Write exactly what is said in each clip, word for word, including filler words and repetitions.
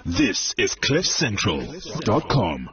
This is cliff central dot com.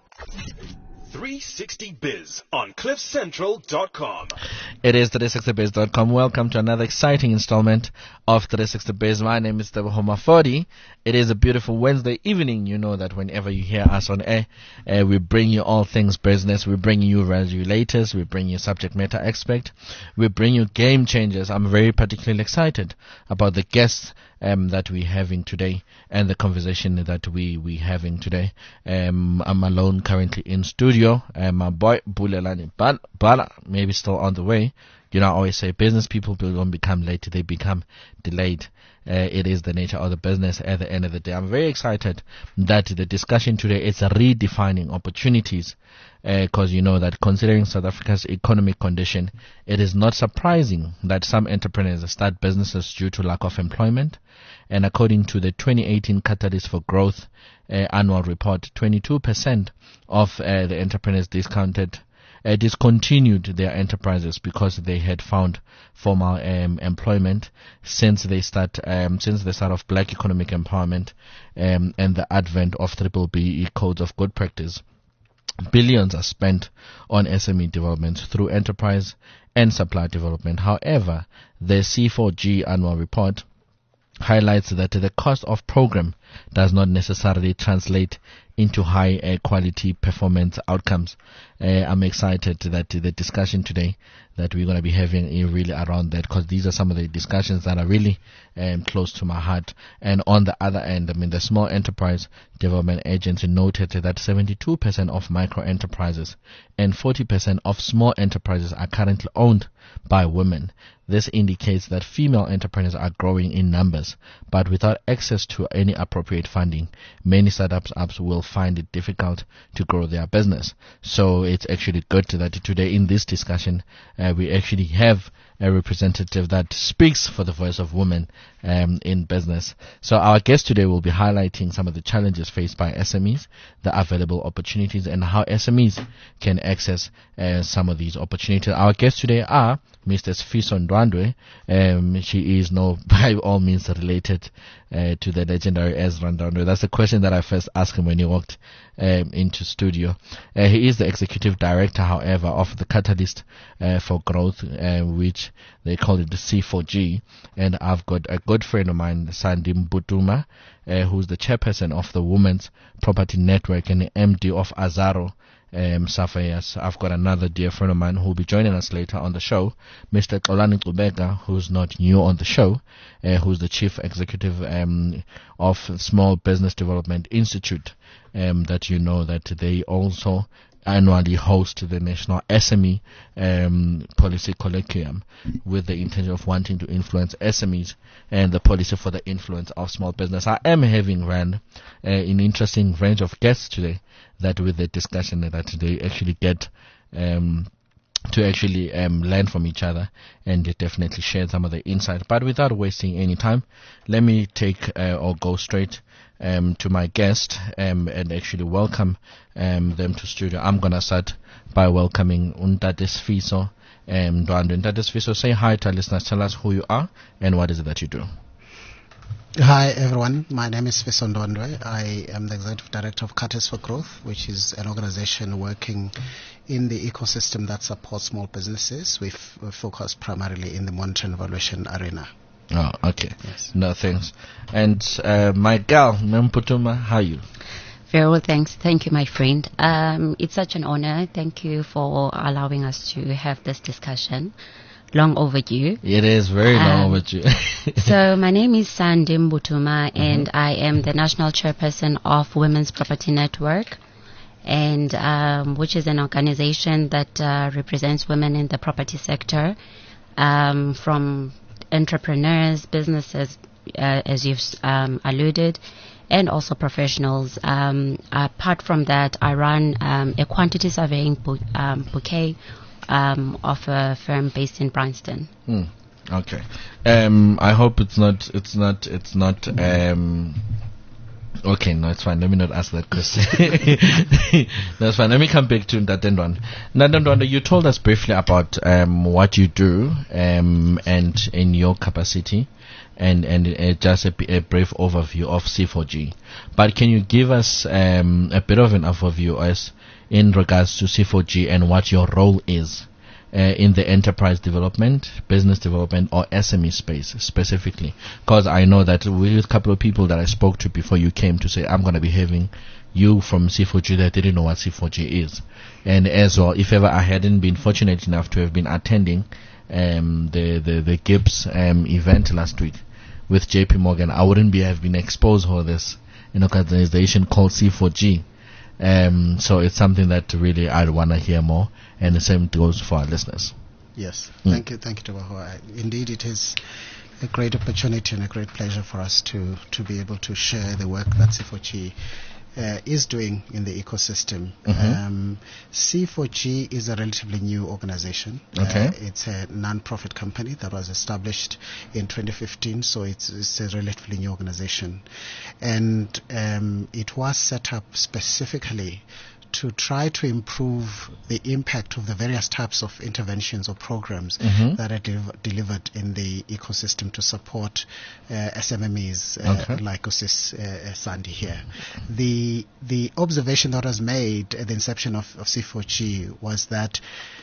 three sixty Biz on cliff central dot com. It is three sixty biz dot com. Welcome to another exciting installment of three sixty Biz. My name is Teboho Mafodi. It is a beautiful Wednesday evening. You know that whenever you hear us on air, uh, we bring you all things business. We bring you regulators. We bring you subject matter expert. We bring you game changers. I'm very particularly excited about the guests um, that we're having today and the conversation that we we having today. Um, I'm alone currently in studio. Um, my boy Bulelani Bala maybe still on the way. You know, I always say business people don't become late, they become delayed. Uh, it is the nature of the business at the end of the day. I'm very excited that the discussion today is redefining opportunities, because uh, you know that considering South Africa's economic condition, it is not surprising that some entrepreneurs start businesses due to lack of employment. And according to the twenty eighteen Catalyst for Growth uh, annual report, twenty-two percent of uh, the entrepreneurs discounted Uh, discontinued their enterprises because they had found formal um, employment since they start um, since the start of Black Economic Empowerment um, and the advent of triple B E codes of good practice. Billions are spent on S M E development through enterprise and supply development. However, the C four G annual report highlights that the cost of program does not necessarily translate into high uh, quality performance outcomes. Uh, I'm excited that the discussion today that we're going to be having is really around that, because these are some of the discussions that are really um, close to my heart. And on the other end, I mean, the Small Enterprise Development Agency noted that seventy-two percent of micro enterprises and forty percent of small enterprises are currently owned by women. This indicates that female entrepreneurs are growing in numbers, but without access to any appropriate funding, many startups apps will find it difficult to grow their business. So it's actually good that today in this discussion, uh, we actually have a representative that speaks for the voice of women um, in business. So our guest today will be highlighting some of the challenges faced by S M Es, the available opportunities, and how S M Es can access uh, some of these opportunities. Our guests today are Mister Sifiso Ndwandwe. Um, she is no, by all means, related uh, to the legendary Ezra Ndwandwe. That's the question that I first asked him when he walked um, into studio. Uh, he is the executive director, however, of the Catalyst uh, for Growth, uh, which they call it the C four G. And I've got a good friend of mine, Sandim Butuma, uh, who's the chairperson of the Women's Property Network and the M D of Azaro Um, Safayas. I've got another dear friend of mine who will be joining us later on the show, Mister Xolani Xubeka, who's not new on the show, uh, who's the chief executive um, of Small Business Development Institute, um, that you know that they also annually host the National S M E um, Policy Colloquium with the intention of wanting to influence S M Es and the policy for the influence of small business. I am having ran uh, an interesting range of guests today that with the discussion that they actually get um, to actually um, learn from each other and they definitely share some of the insight. But without wasting any time, let me take uh, or go straight um, to my guest um, and actually welcome um, them to studio. I'm going to start by welcoming Ntate Sifiso um, Ndwandwe. Ntate Sifiso, say hi to our listeners. Tell us who you are and what is it that you do. Hi everyone, my name is Sifiso Ndwandwe. I am the Executive Director of Catalyst for Growth, which is an organization working in the ecosystem that supports small businesses. We f- focus primarily in the monitoring and evaluation arena. Oh, okay. Yes. No, thanks. And uh, my gal, Memputuma, how are you? Very well, thanks. Thank you, my friend. Um, it's such an honor. Thank you for allowing us to have this discussion. Long overdue. It is very long um, overdue. So my name is Sandim Butuma, Mm-hmm. and I am the national chairperson of Women's Property Network, and um, which is an organization that uh, represents women in the property sector, um, from entrepreneurs, businesses, uh, as you've um, alluded, and also professionals. Um, apart from that, I run um, a quantity surveying bu- um, bouquet Um, of a firm based in Bryanston. Hmm. Okay. Um, I hope it's not. It's not. It's not. Um. Okay, no, it's fine. Let me not ask that question. That's fine. Let me come back to Ntate Ndwandwe. Ntate Ndwandwe, you told us briefly about um what you do um and in your capacity. and and uh, just a, b- a brief overview of C four G. But can you give us um, a bit of an overview as in regards to C four G and what your role is uh, in the enterprise development, business development, or S M E space specifically? Because I know that with a couple of people that I spoke to before you came to say, I'm going to be having you from C four G that didn't know what C four G is. And as well, if ever I hadn't been fortunate enough to have been attending um, the, the, the Gibbs um, event last week with J P Morgan, I wouldn't be have been exposed to this an organization called C four G. Um, so it's something that really I'd want to hear more, and the same goes for our listeners. Yes, Mm. thank you, thank you, Tabaho. Indeed, it is a great opportunity and a great pleasure for us to, to be able to share the work that C four G uh, is doing in the ecosystem. Mhm. Um, C four G is a relatively new organization. Okay. Uh, it's a non-profit company that was established in twenty fifteen, so it's, it's a relatively new organization. And um, it was set up specifically to try to improve the impact of the various types of interventions or programs Mhm. that are deliv- delivered in the ecosystem to support uh, S M M Es uh, Okay. like Osis uh, uh, Sandy here. The the observation that was made at the inception of, of C four G was that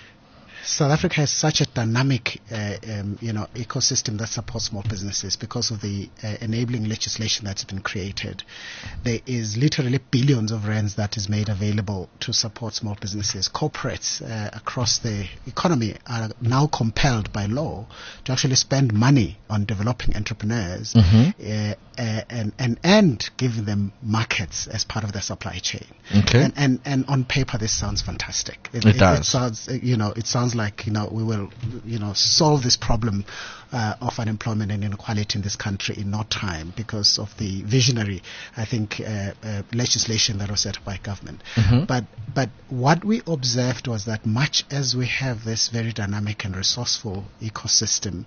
South Africa has such a dynamic, uh, um, you know, ecosystem that supports small businesses because of the uh, enabling legislation that's been created. There is literally billions of rands that is made available to support small businesses. Corporates uh, across the economy are now compelled by law to actually spend money on developing entrepreneurs Mhm. uh, uh, and, and and giving them markets as part of their supply chain. Okay. And, and and on paper, this sounds fantastic. It does. It sounds, uh, you know, it sounds like, you know, we will, you know, solve this problem uh, of unemployment and inequality in this country in no time because of the visionary, I think, uh, uh, legislation that was set up by government. Mhm. But but what we observed was that much as we have this very dynamic and resourceful ecosystem,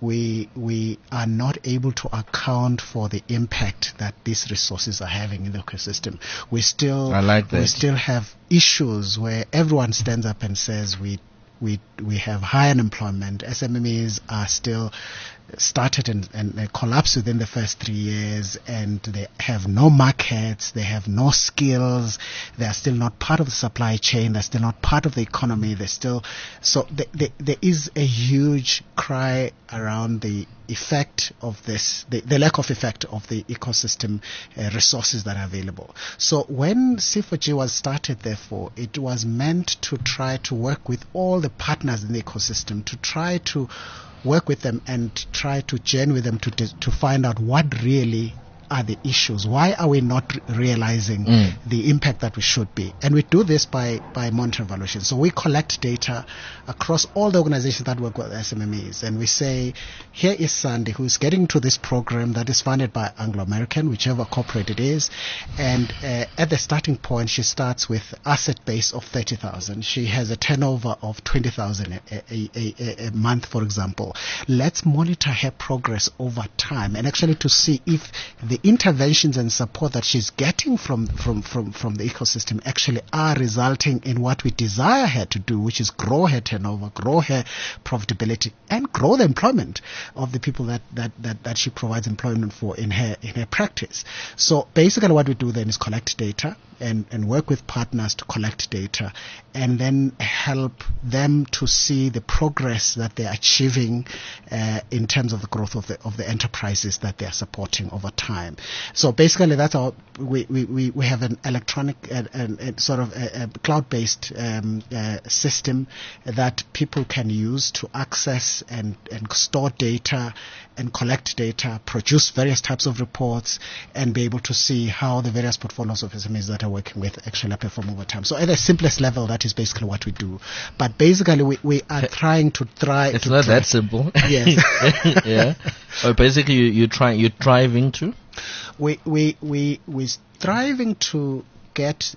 we we are not able to account for the impact that these resources are having in the ecosystem. We still I like we that. still have issues where everyone stands up and says we we we have high unemployment. S M M Es are still started and, and uh, collapsed within the first three years, and they have no markets, they have no skills, they are still not part of the supply chain, they're still not part of the economy, they're still, so the, the, there is a huge cry around the effect of this, the, the lack of effect of the ecosystem uh, resources that are available. So when C four G was started, therefore, it was meant to try to work with all the partners in the ecosystem to try to work with them and try to journey with them to to find out what really are the issues. Why are we not re- realizing Mm. the impact that we should be? And we do this by, by monitor evaluation. So we collect data across all the organizations that work with S M M Es, and we say, here is Sandy, who is getting to this program that is funded by Anglo American, whichever corporate it is, and uh, at the starting point, she starts with asset base of thirty thousand. She has a turnover of twenty thousand a, a, a, a, a month, for example. Let's monitor her progress over time and actually to see if the interventions and support that she's getting from, from, from, from the ecosystem actually are resulting in what we desire her to do, which is grow her turnover, grow her profitability, and grow the employment of the people that, that, that, that she provides employment for in her in her practice. So basically what we do then is collect data and, and work with partners to collect data and then help them to see the progress that they're achieving uh, in terms of the growth of the of the enterprises that they are supporting over time. So basically that's our we, we, we, we have an electronic and uh, uh, sort of a, a cloud-based um, uh, system that people can use to access and, and store data and collect data, produce various types of reports, and be able to see how the various portfolios of S M Es that are working with actually are performing over time. So at the simplest level, that is basically what we do. But basically, we, we are trying to try. It's to not try, that simple. Yes. Yeah. Or basically, you you try you're driving to. We we we we striving to get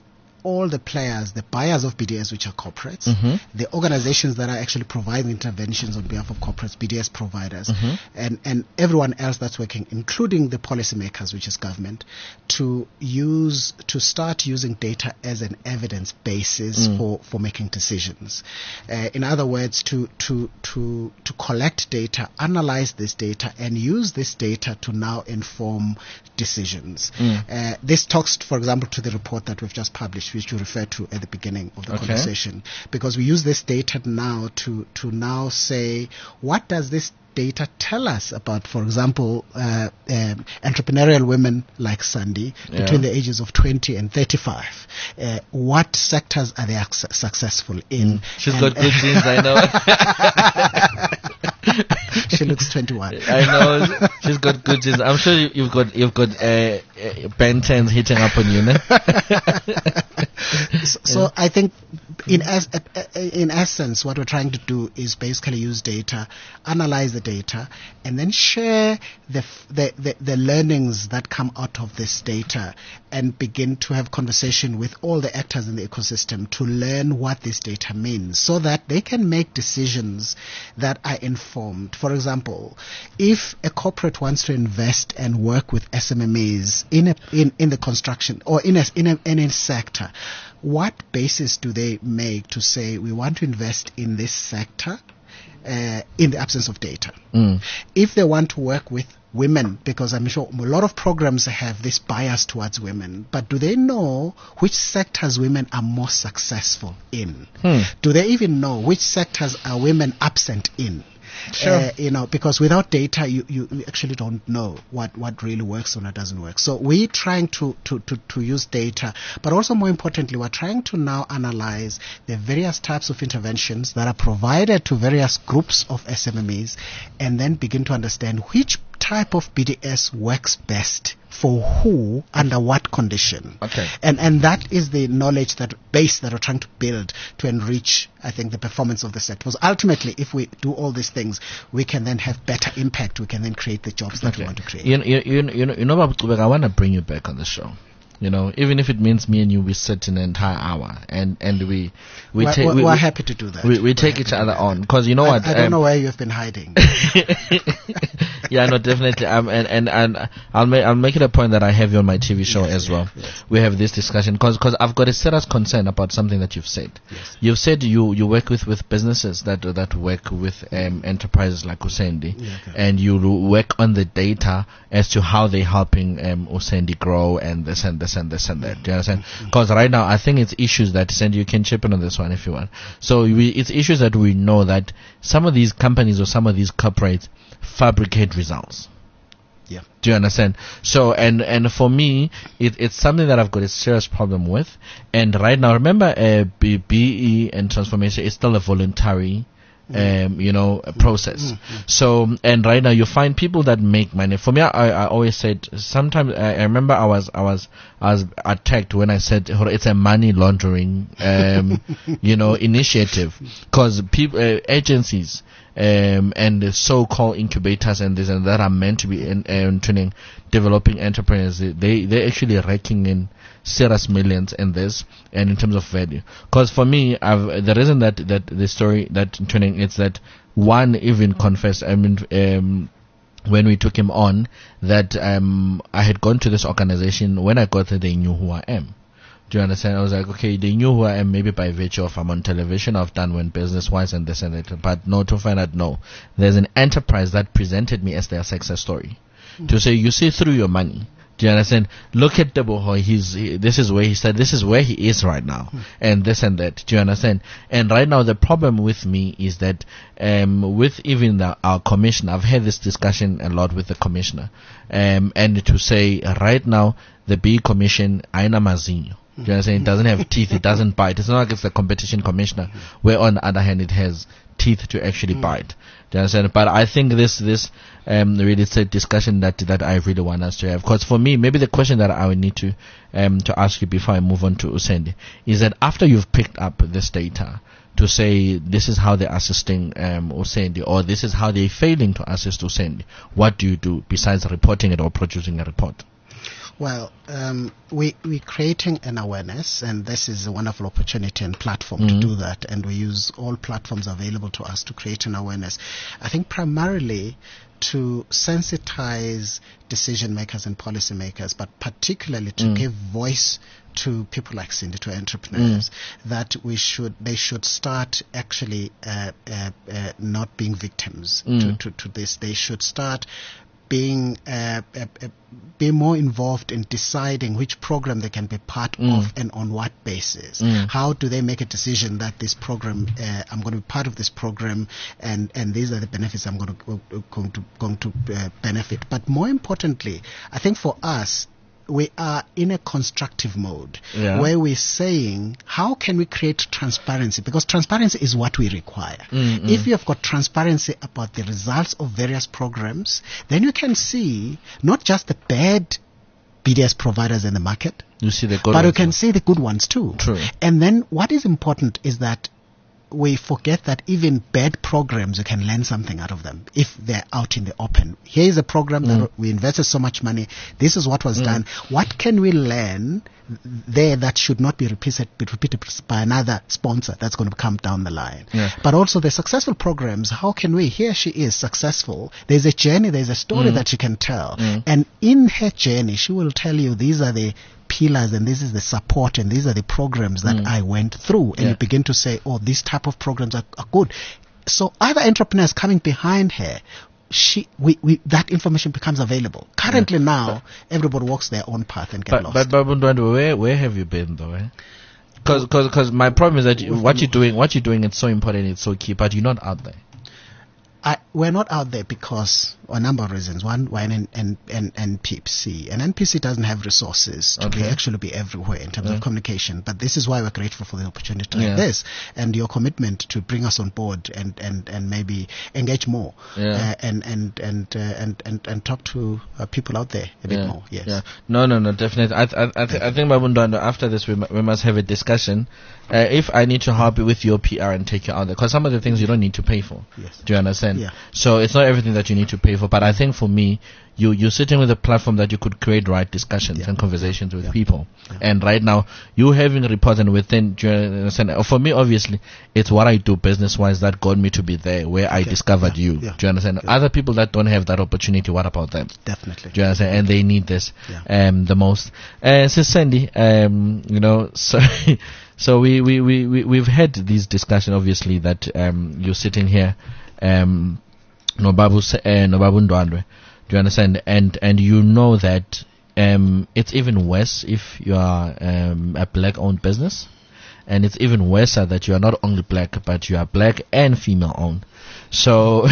all the players, the buyers of B D S, which are corporates, Mm-hmm. the organizations that are actually providing interventions on behalf of corporates, B D S providers, Mm-hmm. and, and everyone else that's working, including the policymakers, which is government, to use, to start using data as an evidence basis Mm. for, for making decisions. Uh, in other words, to, to, to, to collect data, analyze this data, and use this data to now inform decisions. Mm. Uh, this talks, for example, to the report that we've just published, which you referred to at the beginning of the Okay. conversation, because we use this data now to, to now say, what does this data tell us about, for example, uh, um, entrepreneurial women like Sandy Yeah. between the ages of twenty and thirty-five? Uh, what sectors are they ac- successful in? She's And- got good genes, I know. She looks twenty-one. I know she's got good genes. I'm sure you, you've got you've got uh, uh, Ben tens hitting up on you, no? so, so I think, in as, uh, uh, in essence, what we're trying to do is basically use data, analyze the data, and then share the, f- the, the, the learnings that come out of this data, and begin to have conversation with all the actors in the ecosystem to learn what this data means, so that they can make decisions that are informed. For example, if a corporate wants to invest and work with S M M Es in a, in, in the construction or in a, in a, in a sector, what basis do they make to say we want to invest in this sector uh, in the absence of data? Mm. If they want to work with women, because I'm sure a lot of programs have this bias towards women, but do they know which sectors women are more successful in? Hmm. Do they even know which sectors are women absent in? Sure. Uh, you know, because without data, you, you you actually don't know what, what really works or what doesn't work. So we're trying to, to, to, to use data, but also more importantly, we're trying to now analyze the various types of interventions that are provided to various groups of S M M Es, and then begin to understand which type of B D S works best for who, under what condition. Okay. And and that is the knowledge, that base that we're trying to build to enrich, I think, the performance of the sector. Because ultimately, if we do all these things, we can then have better impact. We can then create the jobs that we want to create. You, you, you, you know, you know, Babu Kubek, I want to bring you back on the show. You know, even if it means me and you, we sit in an entire hour and, and we we we're, take we're, we, we're we- happy to do that. we, we We're take happy each to do other that. on, because you know what? I, I don't um, know where you've been hiding. Yeah, no, definitely. Um, and and and I'll make I'll make it a point that I have you on my T V show as well. yes. We have this discussion because I've got a serious concern about something that you've said. Yes. You've said you, you work with, with businesses that that work with um, enterprises like Usendi, Yeah, okay. and you ro- work on the data as to how they're helping um, Usendi grow and this and this and this and that. Do you understand? Because right now I think it's issues that, Sandy, you can chip in on this one if you want. So we, it's issues that we know that some of these companies or some of these corporates fabricate results. Yeah. Do you understand? So, and and for me, it, it's something that I've got a serious problem with. And right now, remember, uh, B, B E and transformation is still a voluntary, um, you know, a process. So, and right now, you find people that make money. For me, I, I always said, sometimes I, I remember I was I was I was attacked when I said it's a money laundering, um, you know, initiative, because people, uh, agencies. Um, and the so-called incubators and this and that are meant to be in, um, training, developing entrepreneurs. They they're actually raking in serious millions in this, and in terms of value. Because for me, I've, the reason that that the story that training it's that one even confessed. I mean, um, when we took him on, that um, I had gone to this organization. When I got there, they knew who I am. Do you understand? I was like, okay, they knew who I am, maybe by virtue of I'm on television, I've done one business-wise and this and that. But no, to find out, no. There's an enterprise that presented me as their success story. Mm-hmm. To say, you see through your money. Do you understand? Look at Deboho. He's, he, this is where he said, this is where he is right now. Mm-hmm. And this and that. Do you understand? And right now, the problem with me is that, um, with even the, our commissioner, I've had this discussion a lot with the commissioner. Um, and to say, right now, the B Commission, aina mazinho. Do you understand? It doesn't have teeth, it doesn't bite. It's not like it's the competition commissioner, where on the other hand it has teeth to actually bite. Do you understand? But I think this, this, um, really is a discussion that, that I really want us to have. Because for me, maybe the question that I would need to, um, to ask you before I move on to Usendi is that after you've picked up this data, to say this is how they're assisting um, Usendi, or this is how they're failing to assist Usendi, what do you do besides reporting it or producing a report? Well, um, we, we're creating an awareness, and this is a wonderful opportunity and platform Mm. to do that, and we use all platforms available to us to create an awareness. I think primarily to sensitize decision makers and policy makers, but particularly to Mm. give voice to people like Cindy, to entrepreneurs, that we should, they should start actually uh, uh, uh, not being victims Mm. to, to, to this. They should start being uh, uh, uh, be more involved in deciding which program they can be part Mm. of and on what basis. Mm. How do they make a decision that this program, uh, I'm going to be part of this program, and, and these are the benefits I'm going to going to going to uh, benefit. But more importantly, I think for us, we are in a constructive mode Yeah. where we're saying, how can we create transparency? Because transparency is what we require. Mm, mm. If you have got transparency about the results of various programs, then you can see not just the bad B D S providers in the market, You see the good but you ones. can see the good ones too. True. And then what is important is that we forget that even bad programs, you can learn something out of them if they're out in the open. Here is a program Mm. that we invested so much money. This is what was done. What can we learn there that should not be repeated, be repeated by another sponsor that's going to come down the line? Yeah. But also the successful programs, how can we, here she is successful. There's a journey, there's a story Mm. that she can tell. Mm. And in her journey, she will tell you these are the pillars and this is the support and these are the programs that Mm. I went through. And Yeah. you begin to say, oh, these type of programs are, are good. So other entrepreneurs coming behind her, she, we, we, that information becomes available. Currently now, everybody walks their own path and get But lost. but Babu Ndwandwe, where where have you been though? Eh? Because because my problem is that you, what you're doing what you're doing it's so important, it's so key, but you're not out there. I, we're not out there because a number of reasons. One, we're an N- N- N P C. An N P C doesn't have resources to be Okay. actually be everywhere in terms Yeah. of communication. But this is why we're grateful for the opportunity Yeah. like this and your commitment to bring us on board and, and, and maybe engage more Yeah. uh, and and and, uh, and and and talk to uh, people out there a bit Yeah, more. Yes. yeah. No, no, no, definitely. I, th- I, th- I think, Babu Ndwandwe, after this, we, m- we must have a discussion. Uh, if I need to help you with your P R and take you out there, because some of the things you don't need to pay for. Yes. Do you understand? Yeah. So it's not everything that you need to pay for, but I think for me, you you're sitting with a platform that you could create right discussions Yeah. and conversations with Yeah. people. Yeah. And right now, you having reports and within, do you understand? Uh, For me, obviously, it's what I do business wise that got me to be there where I Okay. discovered Yeah. you. Yeah. Do you understand? Yeah. Other people that don't have that opportunity, what about them? Definitely. Do you understand? And they need this Yeah. um, the most. Uh, so Sandy, um, you know, so so we, we, we, we, we've had this discussion, obviously, that um, you're sitting here, um, Nobabu, S- uh, Nobabu Ndwandwe, do you understand? And and you know that um, it's even worse if you are um, a black-owned business. And it's even worse that you are not only black, but you are black and female-owned. So,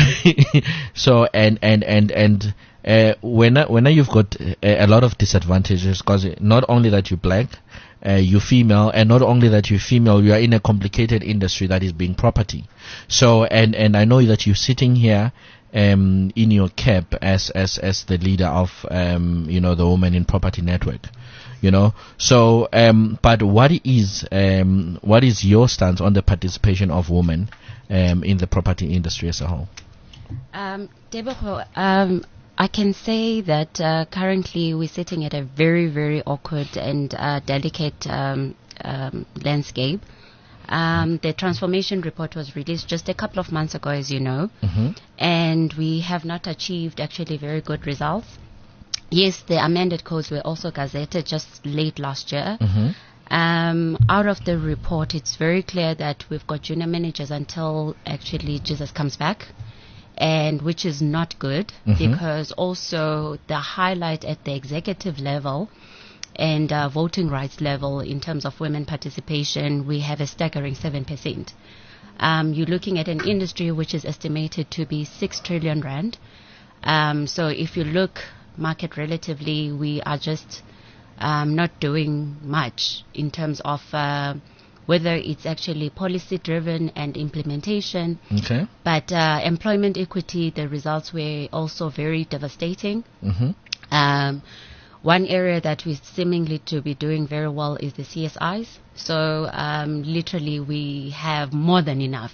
so and and and and uh, when when you've got a, a lot of disadvantages, because not only that you're black, uh, you're female, and not only that you're female, you are in a complicated industry that is being property. So, and and I know that you're sitting here um, in your cap as as as the leader of um, you know the Women in Property Network. You know, so um, but what is um, what is your stance on the participation of women um, in the property industry as a whole? Um, Tebogo, um, I can say that uh, currently we're sitting at a very, very awkward and uh, delicate um, um, landscape. Um, the transformation report was released just a couple of months ago, as you know, Mm-hmm. and we have not achieved actually very good results. Yes, the amended codes were also gazetted just late last year. Mm-hmm. Um, out of the report, it's very clear that we've got junior managers until actually Jesus comes back, and which is not good Mhm. because also the highlight at the executive level and uh, voting rights level in terms of women participation, we have a staggering seven percent. Um, you're looking at an industry which is estimated to be six trillion rand. Um, so if you look market relatively, we are just um, not doing much in terms of uh, whether it's actually policy driven and implementation. Okay. But uh, employment equity, the results were also very devastating. Mm-hmm. Um, one area that we seemingly to be doing very well is the C S Is. So um, literally we have more than enough.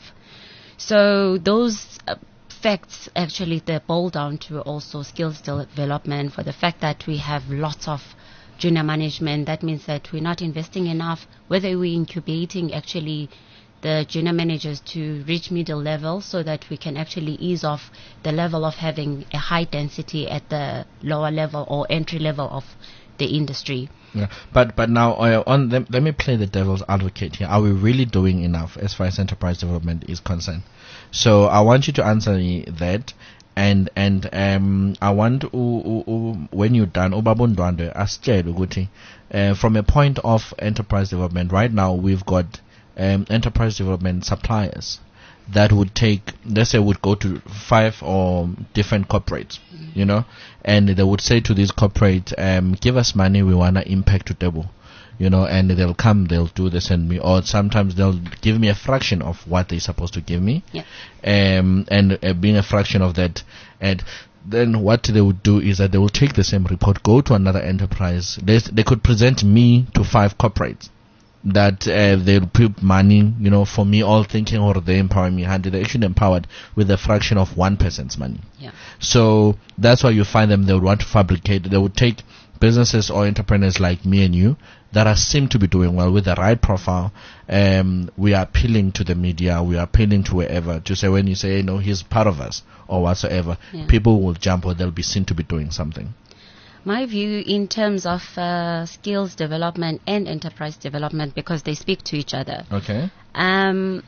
So those uh, facts actually they boil down to also skills development for the fact that we have lots of junior management. That means that we're not investing enough, whether we're incubating actually the junior managers to reach middle level so that we can actually ease off the level of having a high density at the lower level or entry level of the industry. Yeah, but but now uh, on let, let me play the devil's advocate here. Are we really doing enough as far as enterprise development is concerned? So I want you to answer me that, and and um I want u, u, u, when you're done, Ubabundwande asitshele ukuthi uh, from a point of enterprise development, right now we've got um, enterprise development suppliers that would take, let's say, would go to five or different corporates, mm-hmm. you know, and they would say to these corporates, um, give us money, we want to impact to table, you know, and they'll come, they'll do this and me, or sometimes they'll give me a fraction of what they're supposed to give me, yeah. um, and uh, being a fraction of that, and then what they would do is that they will take the same report, go to another enterprise, they, they could present me to five corporates, that uh, they'll put money, you know, for me, all thinking, or they empower me, and they're actually empowered with a fraction of one person's money. Yeah. So that's why you find them, they would want to fabricate, they would take businesses or entrepreneurs like me and you that are seem to be doing well with the right profile. Um, we are appealing to the media, we are appealing to wherever to say, when you say, you know, he's part of us or whatsoever, yeah. people will jump or they'll be seen to be doing something. My view in terms of uh, skills development and enterprise development, because they speak to each other. Okay. Um,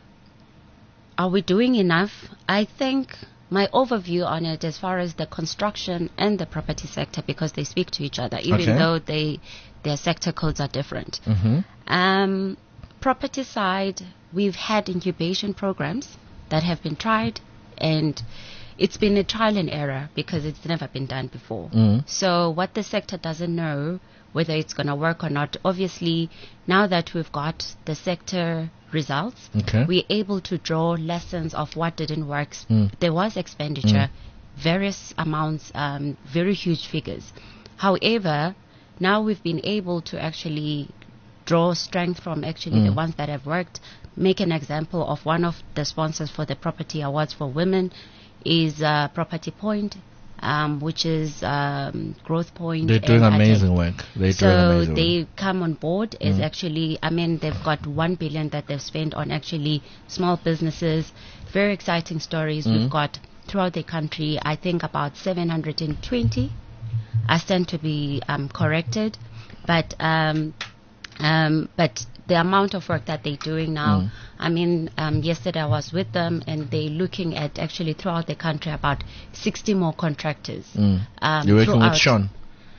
are we doing enough? I think my overview on it as far as the construction and the property sector, because they speak to each other, even okay. though they their sector codes are different. Mm-hmm. Um, property side, we've had incubation programs that have been tried, and it's been a trial and error because it's never been done before. Mm. So what the sector doesn't know, whether it's going to work or not, obviously, now that we've got the sector results, okay. we're able to draw lessons of what didn't work. Mm. There was expenditure, Mm. various amounts, um, very huge figures. However, now we've been able to actually draw strength from actually Mm. the ones that have worked. Make an example of one of the sponsors for the Property Awards for Women is uh, Property Point, um, which is um, Growth Point. They're doing and amazing Attack. work. They're so doing amazing they work. come on board is Mm. actually, I mean, they've got one billion that they've spent on actually small businesses. Very exciting stories. Mm. We've got throughout the country, I think about seven hundred twenty. I stand to be um, corrected, but um, um, but the amount of work that they're doing now, Mm. I mean, um, yesterday I was with them and they're looking at actually throughout the country about sixty more contractors. Mm. Um, You're working with throughout- Sean?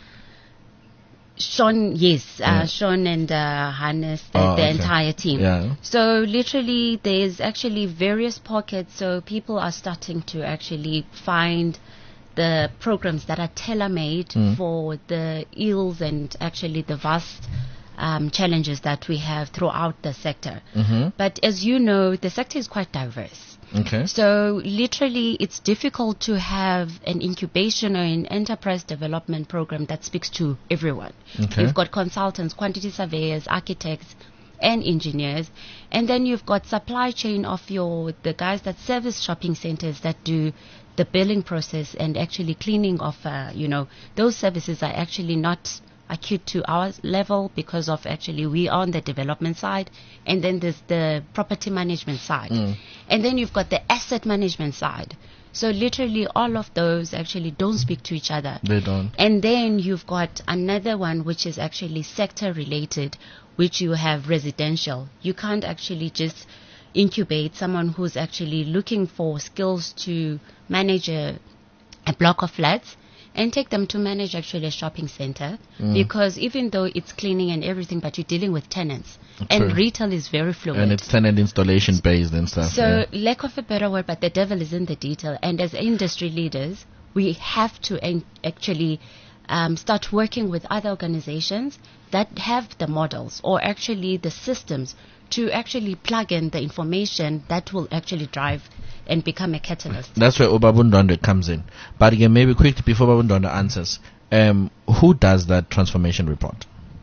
Sean, yes, Yeah. uh, Sean and uh, Hannes, the, Oh, the okay. entire team. Yeah. So literally, there's actually various pockets. So people are starting to actually find the programs that are tailor-made Mm. for the ills and actually the vast um, challenges that we have throughout the sector. Mm-hmm. But as you know, the sector is quite diverse. Okay. So literally, it's difficult to have an incubation or an enterprise development program that speaks to everyone. Okay. You've got consultants, quantity surveyors, architects, and engineers, and then you've got supply chain of your the guys that service shopping centers that do the billing process and actually cleaning of, uh, you know, those services are actually not acute to our level because of actually we are on the development side, and then there's the property management side, Mm. and then you've got the asset management side. So literally all of those actually don't speak to each other. They don't. And then you've got another one which is actually sector related, which you have residential. You can't actually just incubate someone who's actually looking for skills to manage a, a block of flats and take them to manage actually a shopping center, Mm. because even though it's cleaning and everything, but you're dealing with tenants, True. and retail is very fluid. And it's tenant installation based and stuff. So, yeah. lack of a better word, but the devil is in the detail. And as industry leaders, we have to en- actually um, start working with other organizations that have the models or actually the systems to actually plug in the information that will actually drive and become a catalyst. That's where Ubabundwande comes in. But again, maybe quick before Ubabundwande answers, um, who does that transformation report?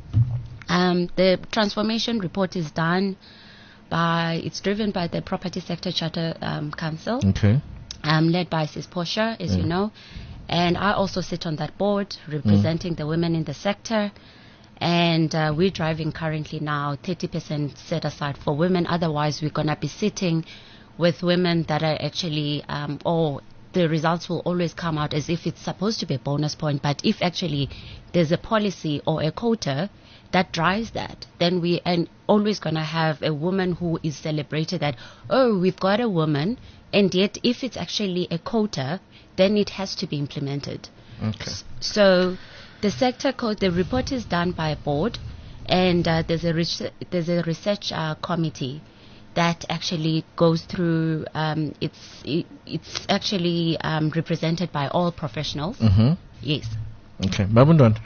Um, the transformation report is done by, it's driven by the Property Sector Charter um, Council, Okay. um, led by Sis Portia, as you Mm. know. And I also sit on that board representing Mm. the women in the sector. And uh, we're driving currently now thirty percent set aside for women. Otherwise, we're going to be sitting with women that are actually, um, or the results will always come out as if it's supposed to be a bonus point. But if actually there's a policy or a quota that drives that, then we are always going to have a woman who is celebrated that, oh, we've got a woman. And yet, if it's actually a quota, then it has to be implemented. Okay. So the sector code, the report is done by a board, and uh, there's a res- there's a research uh, committee that actually goes through. Um, it's it, it's actually um, represented by all professionals. Mm-hmm. Yes. Okay, Babundwan.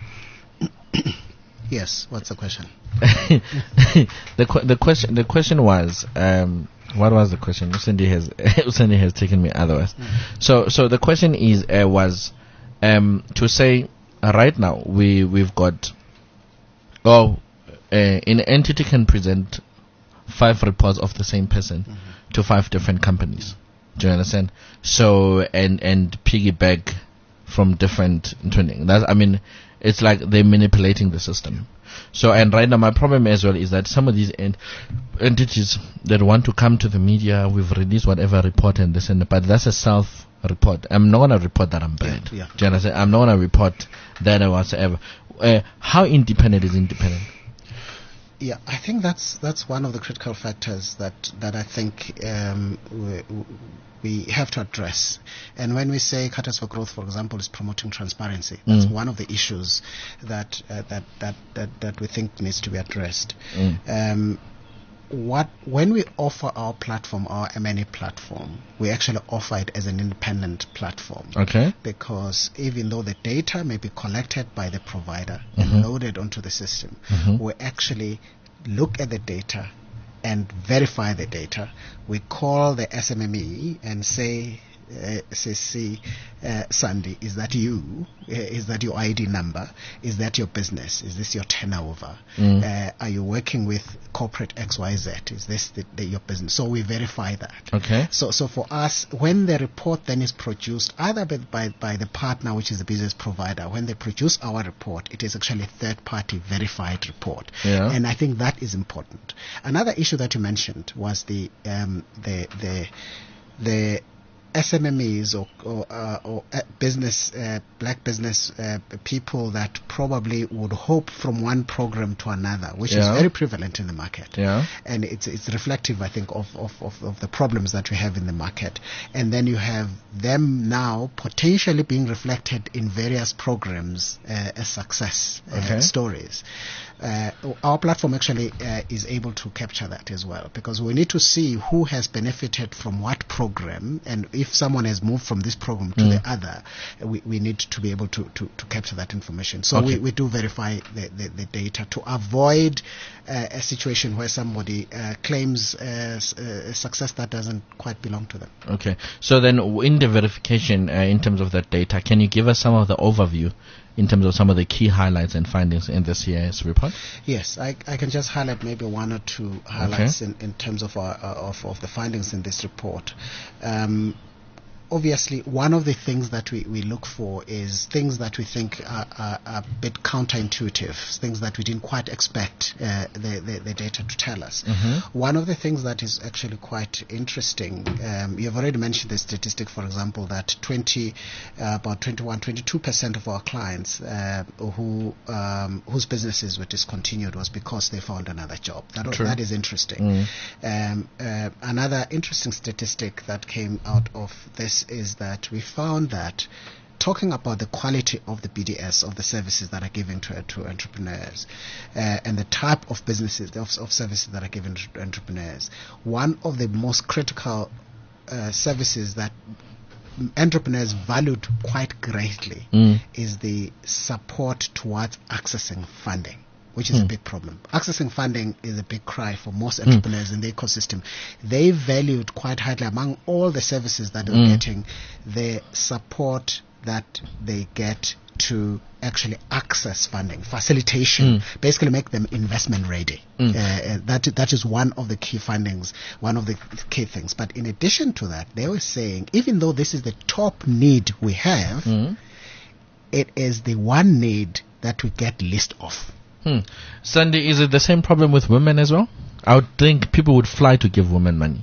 Yes. What's the question? the qu- the question the question was um, what was the question? Usendi has Usendi has taken me otherwise. Mm. So so the question is uh, was um, to say uh, right now we we've got oh uh, an entity can present five reports of the same person mm-hmm. to five different companies. Do you understand? So and and piggyback from different training. That's I mean. It's like they're manipulating the system. So, and right now my problem as well is that some of these ent- entities that want to come to the media, we've released whatever report and this and that, but that's a self-report. I'm not going to report that I'm bad. Yeah, yeah. Do you understand? I'm not going to report that or whatsoever. Uh, how independent is independent? Yeah, I think that's that's one of the critical factors that, that I think um, we, we have to address. And when we say Catalyst for Growth, for example, is promoting transparency, that's Mm. one of the issues that, uh, that, that, that, that we think needs to be addressed. Mm. Um, what when we offer our platform, our M and A platform, we actually offer it as an independent platform. Okay. Because even though the data may be collected by the provider Mhm. and loaded onto the system, Mhm. we actually look at the data and verify the data. We call the S M M E and say, uh, say, see, uh, Sandy, is that you? Uh, is that your I D number? Is that your business? Is this your turnover? Mm. Uh, are you working with corporate X Y Z? Is this the, the, your business? So we verify that. Okay. So, so for us, when the report then is produced, either by, by, by the partner, which is the business provider, when they produce our report, it is actually a third-party verified report. Yeah. And I think that is important. Another issue that you mentioned was the um, the the the S M M Es or or, uh, or uh, business uh, black business uh, people that probably would hope from one program to another, which Yeah. is very prevalent in the market. Yeah. And it's it's reflective, I think, of, of, of, of the problems that we have in the market. And then you have them now potentially being reflected in various programs uh, as success uh, Okay. stories. Uh, our platform actually uh, is able to capture that as well, because we need to see who has benefited from what program, and if someone has moved from this program to Mm. the other, we, we need to be able to, to, to capture that information. So Okay. we, we do verify the, the, the data to avoid uh, a situation where somebody uh, claims uh, s- uh, a success that doesn't quite belong to them. Okay. So then, w- in the verification, uh, in terms of that data, can you give us some of the overview in terms of some of the key highlights and findings in the C I S report? Yes, I, I can just highlight maybe one or two highlights in, in terms of our uh, of, of the findings in this report. Um, Obviously, one of the things that we, we look for is things that we think are, are, are a bit counterintuitive, things that we didn't quite expect uh, the, the, the data to tell us. Mm-hmm. One of the things that is actually quite interesting, um, you've already mentioned the statistic, for example, that twenty, uh, about twenty-one, twenty-two percent of our clients uh, who um, whose businesses were discontinued was because they found another job. That, True. that is interesting. Mm. Um, uh, another interesting statistic that came out of this is that we found that talking about the quality of the B D S, of the services that are given to, to entrepreneurs, uh, and the type of businesses, of, of services that are given to entrepreneurs, one of the most critical uh, services that entrepreneurs valued quite greatly Mm. is the support towards accessing funding, which is a Mm. big problem. Accessing funding is a big cry for most entrepreneurs in the ecosystem. They valued quite highly among all the services that they're Mm. getting, the support that they get to actually access funding, facilitation, Mm. basically make them investment ready. Mm. Uh, uh, that that is one of the key findings, one of the key things. But in addition to that, they were saying, even though this is the top need we have, Mm. it is the one need that we get least of. Hmm. Sandy, is it the same problem with women as well? I would think people would fly to give women money.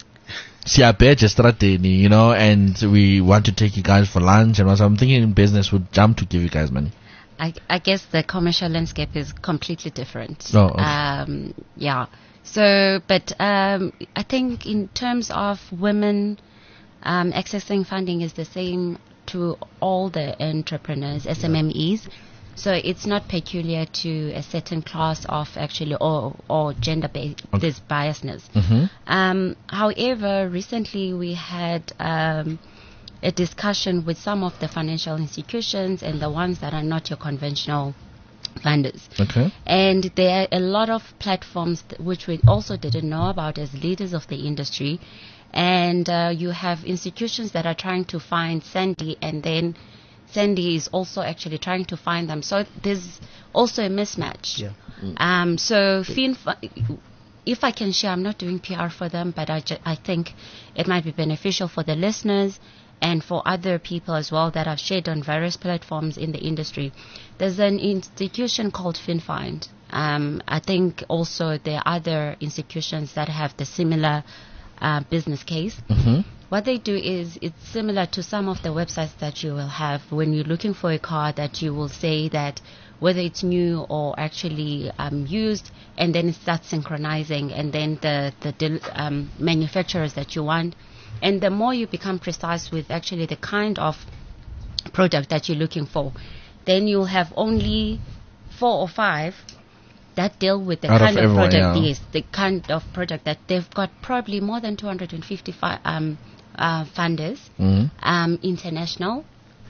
Siapeche strateni, you know, and we want to take you guys for lunch, and also I'm thinking in business would jump to give you guys money. I, I guess the commercial landscape is completely different. Oh, okay. Um, yeah. So, but um, I think in terms of women um, accessing funding is the same to all the entrepreneurs, S M M Es. So it's not peculiar to a certain class of actually or or gender-based Okay. this biasness. Mm-hmm. Um, however, recently we had um, a discussion with some of the financial institutions and the ones that are not your conventional funders. Okay. And there are a lot of platforms th- which we also didn't know about as leaders of the industry. And uh, you have institutions that are trying to find Sandy, and then Sandy is also actually trying to find them. So there's also a mismatch. Yeah. Um, so FinFi, if I can share, I'm not doing P R for them, but I, ju- I think it might be beneficial for the listeners and for other people as well that have shared on various platforms in the industry. There's an institution called FinFind. Um, I think also there are other institutions that have the similar uh, business case. Mm-hmm. What they do is it's similar to some of the websites that you will have when you're looking for a car, that you will say that whether it's new or actually um, used, and then it starts synchronizing, and then the, the del- um, manufacturers that you want. And the more you become precise with actually the kind of product that you're looking for, then you'll have only four or five that deal with the Out of kind of, everyone, product, yeah. yes, the kind of product that they've got probably more than two hundred fifty-five um, uh, funders, Mm-hmm. um, international.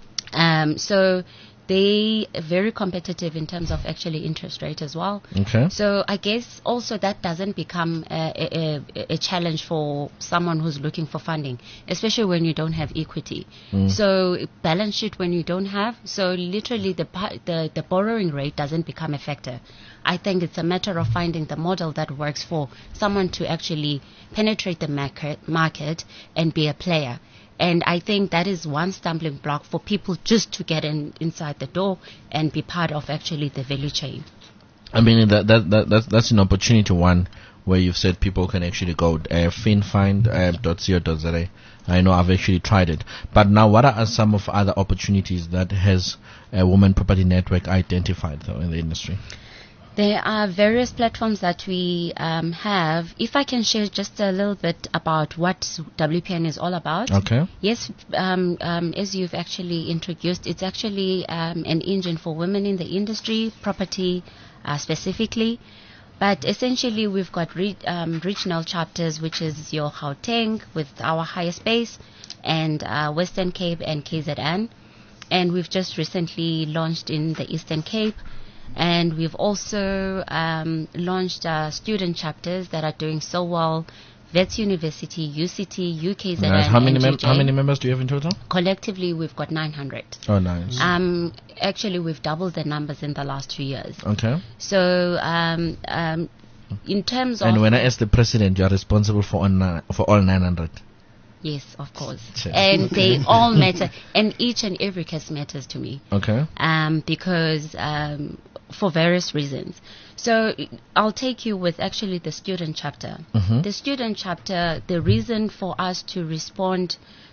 Um, so they are very competitive in terms of actually interest rate as well. Okay. So I guess also that doesn't become a, a, a, a challenge for someone who's looking for funding, especially when you don't have equity. Mm. So balance sheet when you don't have, so literally the, pa- the the borrowing rate doesn't become a factor. I think it's a matter of finding the model that works for someone to actually penetrate the market, market and be a player. And I think that is one stumbling block for people just to get in inside the door and be part of actually the value chain. I mean, that, that, that that's, that's an opportunity one where you've said people can actually go uh, finfind dot co dot za. I know I've actually tried it. But now, what are some of other opportunities that has a Women Property Network identified, though, in the industry? There are various platforms that we um, have. If I can share just a little bit about what W P N is all about. Okay. Yes, um, um, as you've actually introduced, it's actually um, an engine for women in the industry, property uh, specifically. But essentially, we've got re- um, regional chapters, which is your Gauteng with our highest base, and uh, Western Cape and K Z N. And we've just recently launched in the Eastern Cape. And we've also um, launched uh, student chapters that are doing so well. Wits University, U C T, U K Z N, Nice. How many and mem- G J. how many members do you have in total? Collectively, we've got nine hundred. Oh, nice. Um, actually, we've doubled the numbers in the last two years. Okay. So, um, um, in terms of... And when I ask the president, you are responsible for all nine, for all nine hundred. Yes, of course. Sure. And they all matter. And each and every case matters to me. Okay. Um, because um, for various reasons. So I'll take you with actually the student chapter. Mhm. The student chapter, the reason for us to respond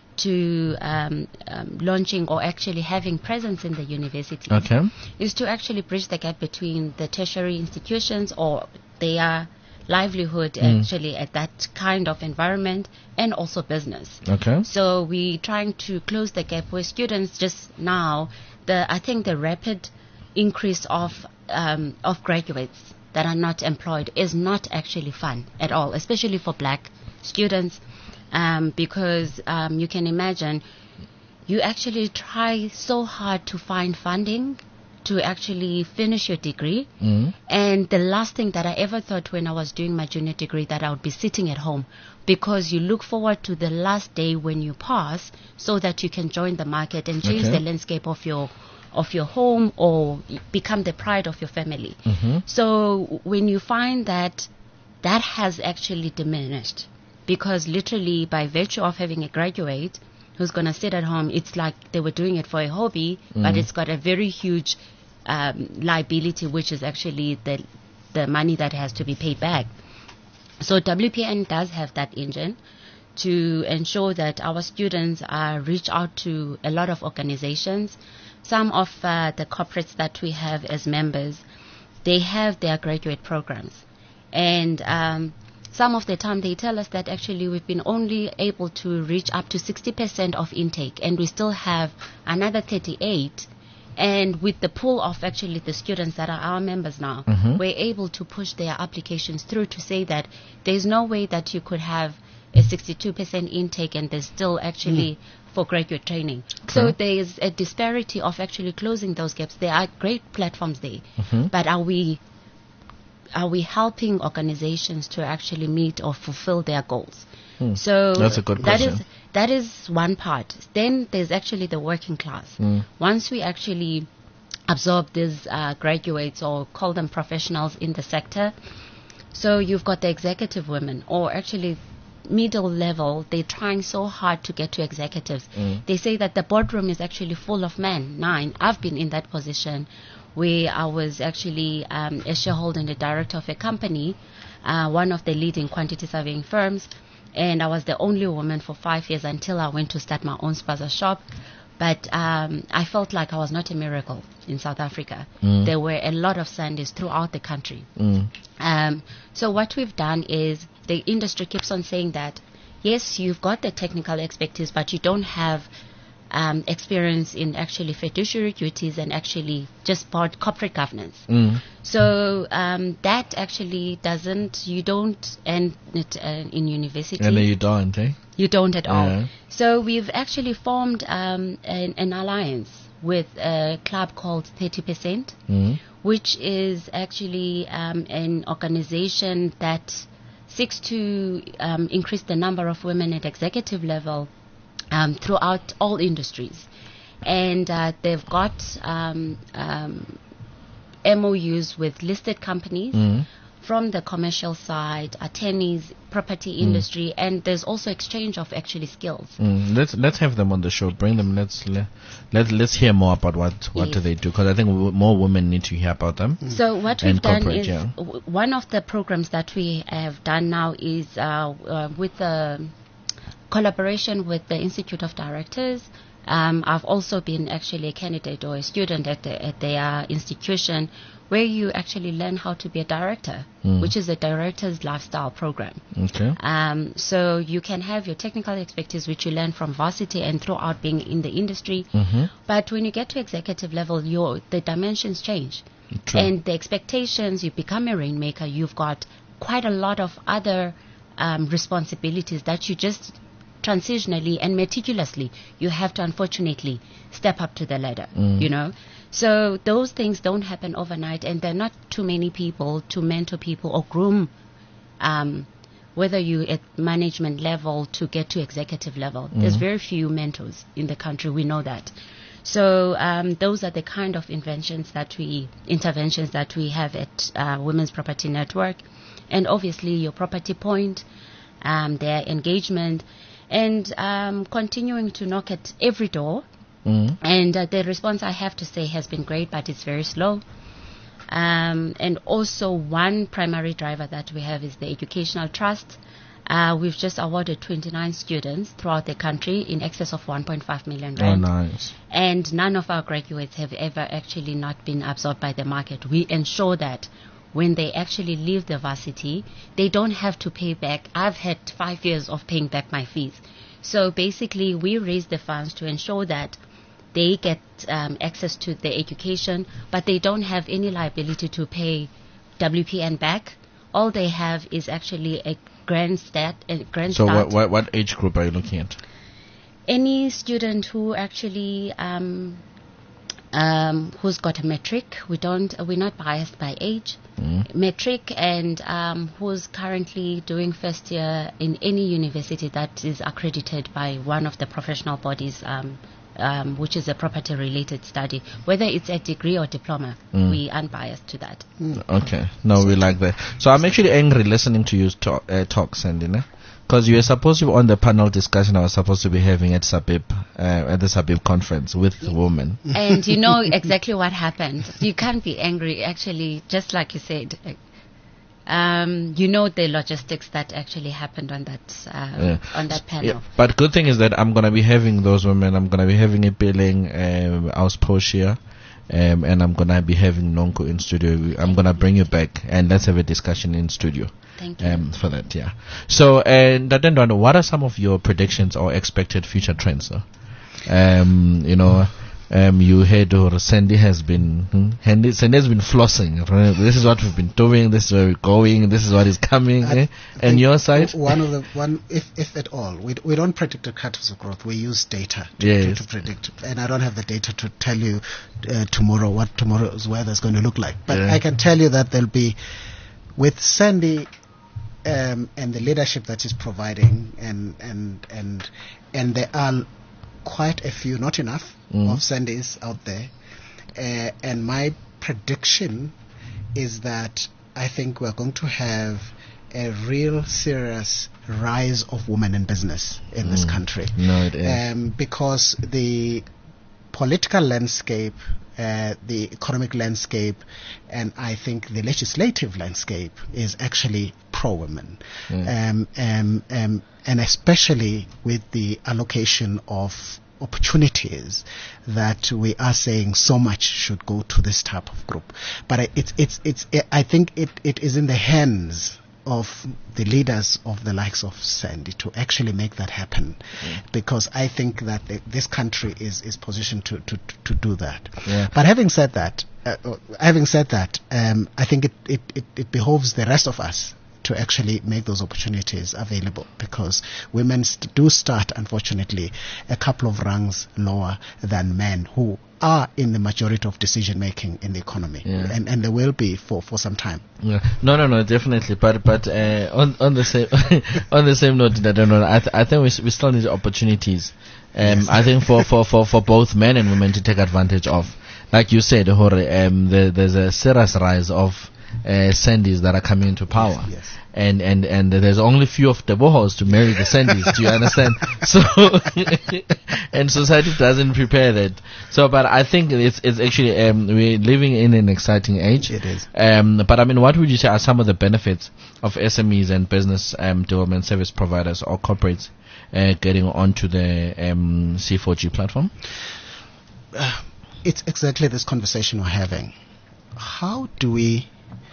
to um, um, launching or actually having presence in the university Okay. is to actually bridge the gap between the tertiary institutions or their livelihood Mm. actually at that kind of environment and also business. Okay. So we're trying to close the gap where students just now, the I think the rapid increase of um, of graduates that are not employed is not actually fun at all, especially for black students, um, because um, you can imagine you actually try so hard to find funding to actually finish your degree. Mm. And the last thing that I ever thought when I was doing my junior degree that I would be sitting at home, because you look forward to the last day when you pass so that you can join the market and change Okay. the landscape of your of your home or become the pride of your family. Mhm. So when you find that that has actually diminished, because literally by virtue of having a graduate who's going to sit at home, it's like they were doing it for a hobby, but Mhm. it's got a very huge um, liability, which is actually the the money that has to be paid back. So W P N does have that engine to ensure that our students uh, reach out to a lot of organizations. Some of uh, the corporates that we have as members, they have their graduate programs. And um, some of the time they tell us that actually we've been only able to reach up to sixty percent of intake, and we still have another thirty-eight. And with the pool of actually the students that are our members now, Mhm. we're able to push their applications through to say that there's no way that you could have a sixty-two percent intake and there's still actually for graduate training. So Okay. there is a disparity of actually closing those gaps. There are great platforms there, Mhm. but are we are we helping organizations to actually meet or fulfill their goals? Hmm. So That's a good that is question. that is one part. Then there's actually the working class. Mm. Once we actually absorb these uh, graduates or call them professionals in the sector, so you've got the executive women, or actually middle level, they're trying so hard to get to executives. Mm. They say that the boardroom is actually full of men. Nine. I've been in that position where I was actually um, a shareholder and a director of a company, uh, one of the leading quantity surveying firms, and I was the only woman for five years until I went to start my own spaza shop. But um, I felt like I was not a miracle in South Africa. Mm. There were a lot of Sundays throughout the country. Mm. Um, so what we've done is the industry keeps on saying that, yes, you've got the technical expertise, but you don't have um, experience in actually fiduciary duties and actually just board corporate governance. Mm. So um, that actually doesn't, you don't end it uh, in university. And then you don't, eh? You don't at all. Yeah. So we've actually formed um, an, an alliance with a club called thirty percent, Mm. which is actually um, an organization that seeks to um, increase the number of women at executive level um, throughout all industries. And uh, they've got um, um, M O Us with listed companies Mm. from the commercial side, attorneys, property industry, and there's also exchange of actually skills. Mm. Let's let's have them on the show. Bring them. Let's let let let's hear more about what what do Yes. they do, because I think w- more women need to hear about them. So what And we've done corporate, is, yeah. w- one of the programs that we have done now is uh, uh, with the collaboration with the Institute of Directors. Um, I've also been actually a candidate or a student at, the, at their institution, where you actually learn how to be a director, Mm. which is a director's lifestyle program. Okay. Um, so you can have your technical expertise, which you learn from varsity and throughout being in the industry. Mhm. But when you get to executive level, your the dimensions change. True. And the expectations, you become a rainmaker, you've got quite a lot of other um, responsibilities that you just transitionally and meticulously, you have to unfortunately step up to the ladder, Mm. you know. So those things don't happen overnight, and there are not too many people to mentor people or groom, um, whether you at management level to get to executive level. There's very few mentors in the country, we know that. So um, those are the kind of inventions that we, interventions that we have at uh, Women's Property Network. And obviously your property point, um, their engagement, and um, continuing to knock at every door. Mm. And uh, the response, I have to say, has been great, but it's very slow. Um, and also one primary driver that we have is the Educational Trust. Uh, we've just awarded twenty-nine students throughout the country in excess of one point five million Oh, rand. nice. And none of our graduates have ever actually not been absorbed by the market. We ensure that when they actually leave the varsity, they don't have to pay back. I've had five years of paying back my fees. So basically, we raise the funds to ensure that they get um, access to the education, but they don't have any liability to pay W P N back. All they have is actually a grand stat, a grand So start. what, what what age group are you looking at? Any student who actually um, um, who's got a metric, we don't, we're not biased by age. Mm. Metric, and um, who's currently doing first year in any university that is accredited by one of the professional bodies, um, um, which is a property-related study, whether it's a degree or diploma. Mm. We unbiased to that. Okay. No, we like that. So I'm actually angry listening to you talk, uh, talk, Sandy. Ne? Because you were supposed to be on the panel discussion I was supposed to be having at Sabib, uh, at the Sabib conference with women. And you know exactly what happened. You can't be angry, actually, just like you said. Um, you know the logistics that actually happened on that uh, Yeah. on that panel. Yeah, but good thing is that I'm gonna be having those women. I'm gonna be having a billing, um, Aus Poshia, um, and I'm gonna be having Nonko in studio. I'm gonna bring you back and let's have a discussion in studio. Thank you. Um, for that, yeah. So, and uh, what are some of your predictions or expected future trends? Though? Um, you know, um, you heard or Sandy has been, hmm, Sandy Sandy has been flossing. Right? This is what we've been doing. This is where we're going. This is what is coming. I Eh? And your side? One of the one, if if at all, we we don't predict the catalyst of growth. We use data to, Yes. to, to predict, and I don't have the data to tell you uh, tomorrow what tomorrow's weather is going to look like. But Yeah. I can tell you that there'll be, with Sandy, um, and the leadership that he's providing, and and and and there are quite a few, not enough, Mm. of Sandys out there, uh, and my prediction is that I think we're going to have a real serious rise of women in business in this country. No, it is. Um, because the political landscape, uh, the economic landscape, and I think the legislative landscape is actually pro-women. Mm. Um, um, um, and especially with the allocation of opportunities that we are saying so much should go to this type of group. But I- it's, it's, it's, I think it, it is in the hands of the leaders of the likes of Sandy to actually make that happen, because I think that the, this country is, is positioned to, to, to do that. Yeah. But having said that, uh, uh, having said that, um, I think it, it, it, it behoves the rest of us to actually make those opportunities available, because women st- do start, unfortunately, a couple of rungs lower than men who are in the majority of decision making in the economy, Yeah. and and they will be for, for some time. Yeah. No, no, no, definitely. But but uh, on on the same on the same note, I don't know. I th- I think we s- we still need opportunities. Um, Yes. I think for, for, for, for both men and women to take advantage of, like you said, Hore, um, the, there's a serious rise of uh, Sandys that are coming into power. Yes, yes. And, and, and there's only few of the bohos to marry the Sandys. Do you understand? So, and society doesn't prepare that. So, but I think it's, it's actually, um, we're living in an exciting age. It is. Um, but I mean, what would you say are some of the benefits of S M Es and business, um, development service providers or corporates, uh, getting onto the, um, C four G platform? It's exactly this conversation we're having. How do we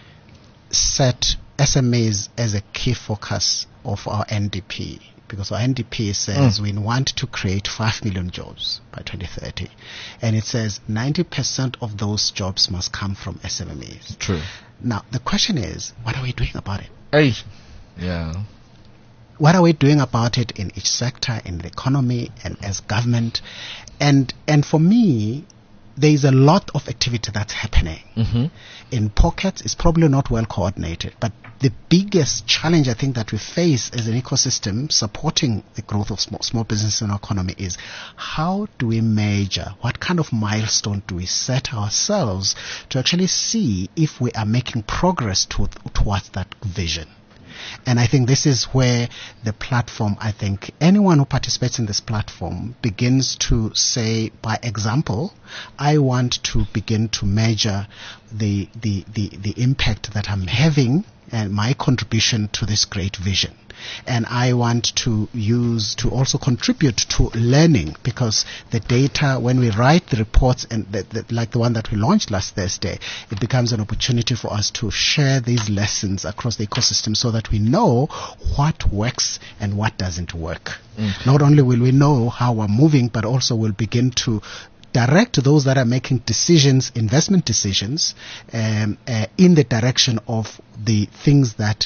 set S M Es as a key focus of our N D P? Because our N D P says we want to create five million jobs by twenty thirty. And it says ninety percent of those jobs must come from S M Es. True. Now, the question is, what are we doing about it? Hey. Yeah. What are we doing about it in each sector, in the economy, and as government? And and for me, there is a lot of activity that's happening. Mm-hmm. In pockets, it's probably not well coordinated. But the biggest challenge I think that we face as an ecosystem supporting the growth of small, small business in our economy is, how do we measure, what kind of milestone do we set ourselves to actually see if we are making progress to, towards that vision? And I think this is where the platform, I think anyone who participates in this platform begins to say, by example, I want to begin to measure the, the, the, the impact that I'm having and my contribution to this great vision. And I want to use to also contribute to learning, because the data, when we write the reports, and the, the, like the one that we launched last Thursday, it becomes an opportunity for us to share these lessons across the ecosystem so that we know what works and what doesn't work. Mm. Not only will we know how we're moving, but also we'll begin to direct those that are making decisions, investment decisions, um, uh, in the direction of the things that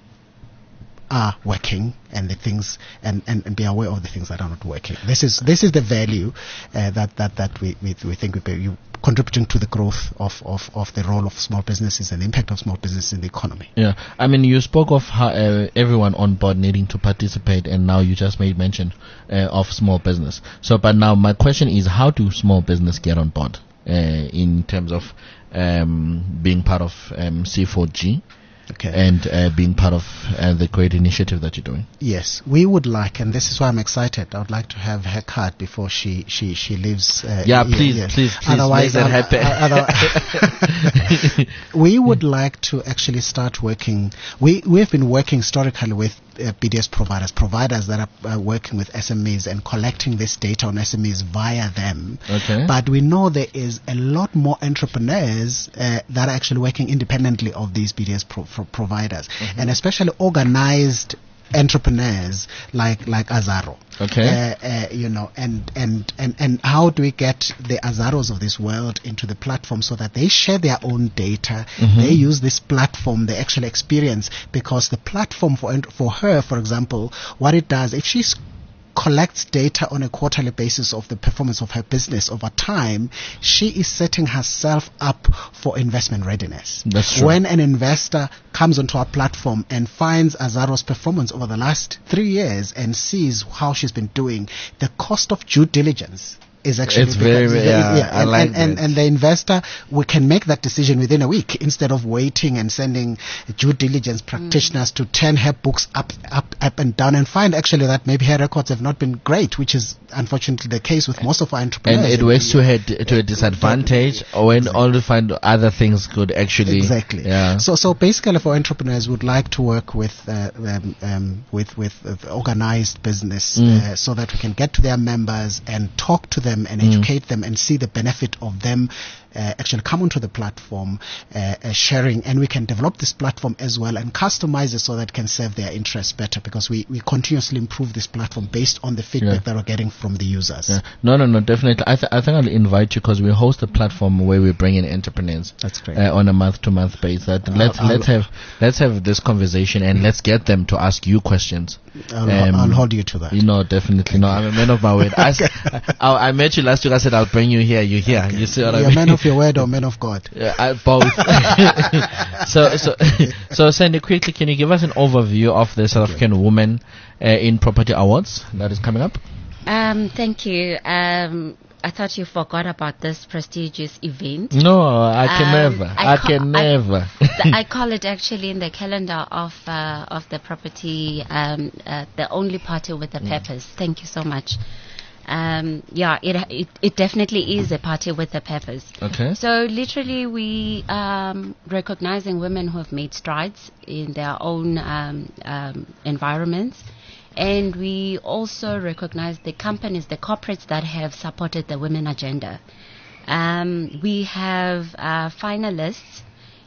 are working and the things and, and, and be aware of the things that are not working. This is this is the value uh, that, that, that we, we, we think we pay, you contributing to the growth of, of, of the role of small businesses and the impact of small business in the economy. Yeah, I mean, you spoke of how, uh, everyone on board needing to participate, and now you just made mention uh, of small business. So, but now my question is, how do small business get on board uh, in terms of um, being part of um, C four G? Okay. and uh, being part of uh, the great initiative that you're doing. Yes, we would like, and this is why I'm excited. I would like to have her card before she she she leaves. Uh, Yeah, here, please, yes. please, please Otherwise, make that uh, happen. uh, we would like to actually start working. We we have been working historically with uh, B D S providers, providers that are uh, working with S M Es and collecting this data on S M Es via them. Okay. But we know there is a lot more entrepreneurs uh, that are actually working independently of these B D S pro- pro- providers, Mm-hmm. and especially organized entrepreneurs like like Azaro. Okay. Uh, uh, you know, and, and, and, and how do we get the Azaros of this world into the platform so that they share their own data, Mm-hmm. they use this platform, the actual experience, because the platform for for her, for example, what it does, if she's collects data on a quarterly basis of the performance of her business over time, she is setting herself up for investment readiness. That's true. When an investor comes onto our platform and finds Azaro's performance over the last three years and sees how she's been doing, the cost of due diligence is actually It's very, because- very- yeah, yeah, I and, like and, and, that. and the investor, we can make that decision within a week instead of waiting and sending due diligence practitioners to turn her books up, up, up and down and find actually that maybe her records have not been great, which is unfortunately the case with most of our entrepreneurs. And it works to her to a disadvantage, or when only find other things could actually Exactly. Yeah. So, so basically, for entrepreneurs, would like to work with uh, um, um, with with uh, organized business, Mm. uh, so that we can get to their members and talk to them and Mm. educate them and see the benefit of them uh, actually come onto the platform, uh, uh, sharing, and we can develop this platform as well and customize it so that it can serve their interests better, because we, we continuously improve this platform based on the feedback Yeah. that we're getting from the users. Yeah. No, no, no, definitely. I, th- I think I'll invite you because we host a platform where we bring in entrepreneurs. That's great. Uh, on a month-to-month basis. That let's I'll- let's have let's have this conversation and let's get them to ask you questions. I'll, Um, I'll hold you to that. You know, definitely. No, I'm a man of my word. I, s- I, I met you last week. I said I'll bring you here. You're here. You see what I You're mean? a man of your word or man of God? Yeah, I, both. so, so, so, Sandy, quickly, can you give us an overview of the South African Women uh, in Property Awards that is coming up? Um, thank you. Um, I thought you forgot about this prestigious event. No, I can Um, never. I I, ca- can I- never. The- I call it actually in the calendar of uh, of the property, um, uh, the only party with a purpose. Thank you so much. Um, yeah, it, it it definitely is a party with a purpose. Okay. So literally, we um, recognizing women who have made strides in their own um, um, environments, and we also recognize the companies, the corporates that have supported the women agenda. Um, we have uh, finalists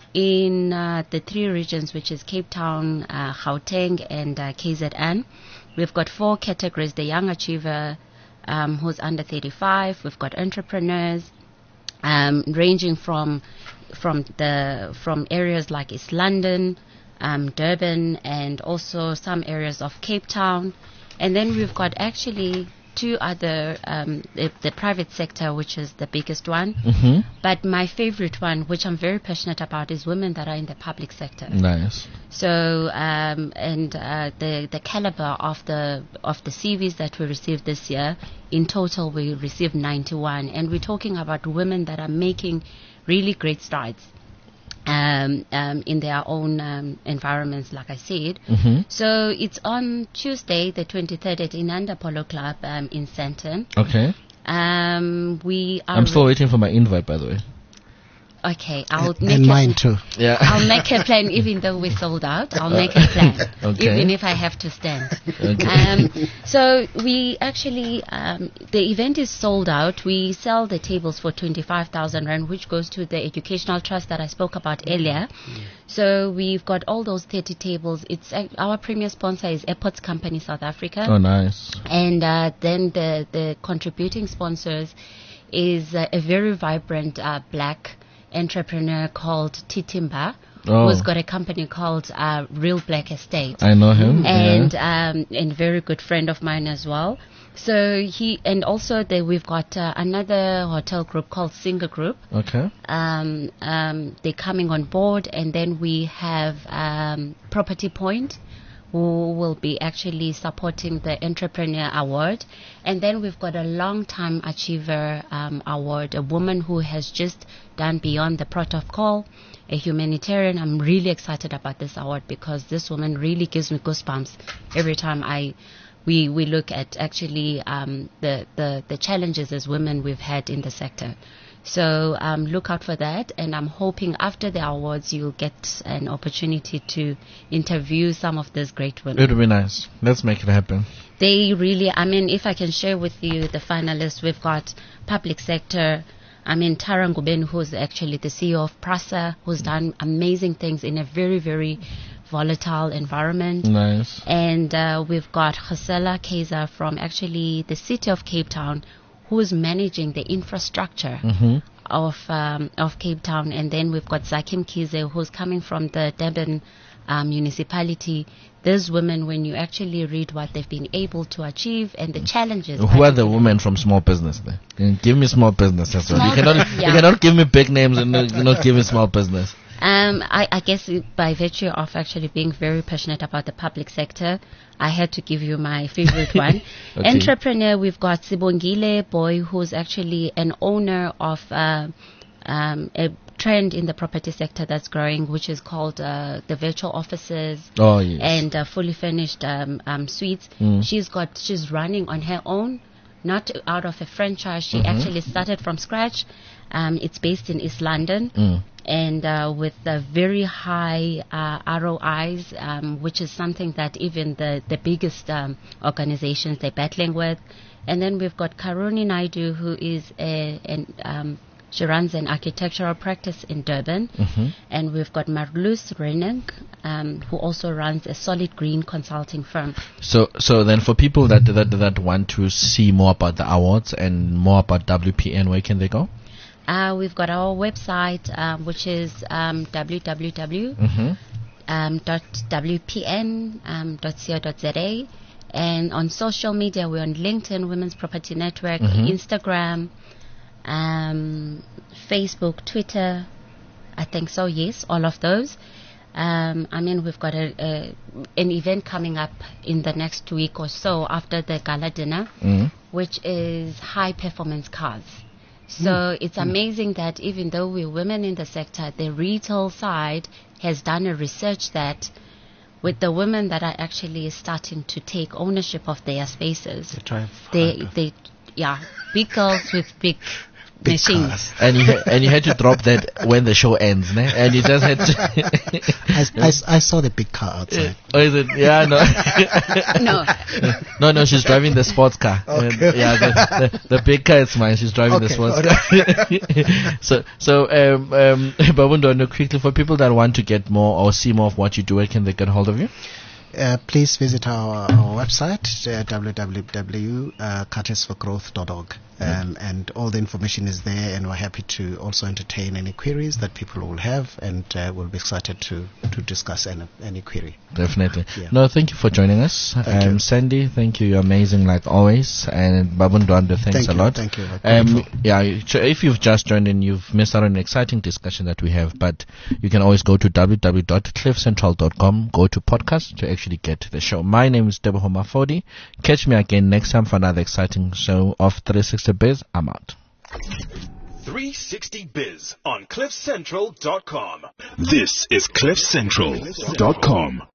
in uh, the three regions, which is Cape Town, uh, Gauteng, and uh, K Z N. We've got four categories: the young achiever, um, who's under thirty-five. We've got entrepreneurs, um, ranging from from the from areas like East London, um, Durban, and also some areas of Cape Town. And then we've got actually two other, um, the, the private sector, which is the biggest one. Mm-hmm. But my favorite one, which I'm very passionate about, is women that are in the public sector. Nice. So, um, and uh, the the caliber of the of the C Vs that we received this year, in total we received ninety-one, and we're talking about women that are making really great strides um, um, in their own um, environments, like I said. Mm-hmm. So it's on Tuesday, the twenty-third, at Inanda Polo Club um, in Sandton. Okay. Um, we are I'm still waiting for my invite, by the way. okay. I'll And, make and a- mine too. Yeah. I'll make a plan, even though we sold out. I'll make a plan, Okay. even if I have to stand. Okay. Um, so we actually, um, the event is sold out. We sell the tables for twenty-five thousand rand, which goes to the educational trust that I spoke about earlier. So we've got all those thirty tables. It's uh, our premier sponsor is Airports Company South Africa. Oh, nice. And uh, then the, the contributing sponsors is uh, a very vibrant uh, black entrepreneur called Titimba, Oh. who's got a company called uh, Real Black Estate. I know him. and yeah. um, and very good friend of mine as well. So he and also the, we've got uh, another hotel group called Singer Group. Okay. Um, um, they're coming on board, and then we have um, Property Point, who will be actually supporting the Entrepreneur Award. And then we've got a long-time achiever um, award, a woman who has just done beyond the protocol, a humanitarian. I'm really excited about this award because this woman really gives me goosebumps every time I we we look at actually um, the, the, the challenges as women we've had in the sector. So um, look out for that, and I'm hoping after the awards you'll get an opportunity to interview some of these great women. It would be nice. Let's make it happen. They really, I mean, if I can share with you the finalists, we've got public sector. I mean, Tara Ngubeni, who's actually the C E O of PRASA, who's done amazing things in a very, very volatile environment. Nice. And uh, we've got Gisela Kaiser from actually the city of Cape Town, who's managing the infrastructure Mm-hmm. of um, of Cape Town. And then we've got Zakim Kize, who's coming from the Durban um, municipality. These women, when you actually read what they've been able to achieve and the challenges. Who are the women from small business there? Mm, Give me small business as well. Small- You cannot, yeah. you cannot give me big names and not, not give me small business. Um, I, I guess it- by virtue of actually being very passionate about the public sector, I had to give you my favorite one. Okay. Entrepreneur, we've got Sibongile Boy, who's actually an owner of uh, um, a trend in the property sector that's growing, which is called uh, the virtual offices Oh, yes. and uh, fully furnished um, um, suites. Mm. She's got, she's running on her own, not out of a franchise. She Mhm. actually started from scratch. Um, it's based in East London. Mm. And uh, with uh, very high uh, R O Is, um, which is something that even the, the biggest um, organizations they're battling with. And then we've got Karuni Naidu, who is a, an, um, she runs an architectural practice in Durban. Mhm. And we've got Marloes Renning, um, who also runs a Solid Green consulting firm. So, so then for people that, that that want to see more about the awards and more about W P N, where can they go? Uh, we've got our website, um, which is um, w w w Mm-hmm. um, dot w p n um, dot co dot z a, and on social media we're on LinkedIn, Women's Property Network, Mhm. Instagram, um, Facebook, Twitter. I think so. Yes, all of those. Um, I mean, we've got a, a an event coming up in the next week or so after the gala dinner, Mm. which is high performance cars. So it's amazing that even though we're women in the sector, the retail side has done a research that with the women that are actually starting to take ownership of their spaces, They drive they, hard. they, yeah, big girls with big, Big machines. cars. And you ha- and you had to drop that when the show ends, ne? And you just had to. I, I, I saw the big car outside. Oh, is it? Yeah, no. No. no, no, she's driving the sports car. Okay. Uh, yeah, the, the, the big car is mine. She's driving the Okay, sports alright. car. so, so, um, um, Babundo, no, quickly, for people that want to get more or see more of what you do, where can they get hold of you? Uh, please visit our, our website, uh, w w w dot curtis for growth dot org. Um, and all the information is there, and we're happy to also entertain any queries that people will have, and uh, we'll be excited to, to discuss any, any query. Definitely. Yeah. No, thank you for joining us. Thank um, you. Sandy, thank you. You're amazing like always. And Babundwando, thanks Thank a you, lot. thank you. We're Um, grateful. yeah, you- so if you've just joined in, you've missed out on an exciting discussion that we have, but you can always go to w w w dot cliff central dot com, go to podcast to actually get to the show. My name is Deborah Homafodi. Catch me again next time for another exciting show of three sixty Biz. I'm out. three sixty Biz on cliff central dot com. This is cliff central dot com.